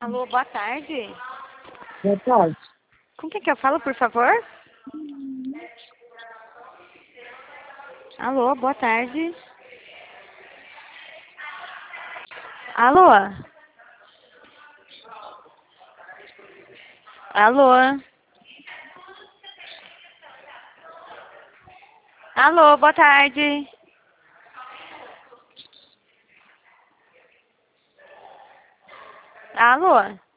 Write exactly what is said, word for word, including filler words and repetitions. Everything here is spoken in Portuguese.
Alô, boa tarde. Boa tarde. Com quem que eu falo, por favor? Alô, boa tarde. Alô? Alô? Alô, boa tarde. Alô?